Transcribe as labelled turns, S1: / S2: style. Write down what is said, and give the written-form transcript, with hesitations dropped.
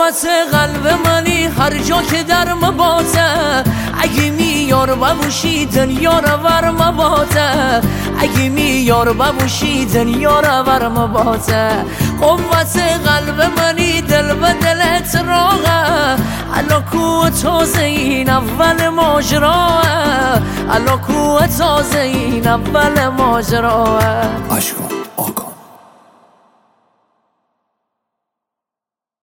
S1: قوت قلب منی هر جا که در مباته اگه میار ببوشی دنیا رو ور مباته اگه میار ببوشی دنیا رو ور مباته قوت قلب منی دل به دلت راغه الا کو تازه این اول ماجراه الا کو تازه این اول ماجراه.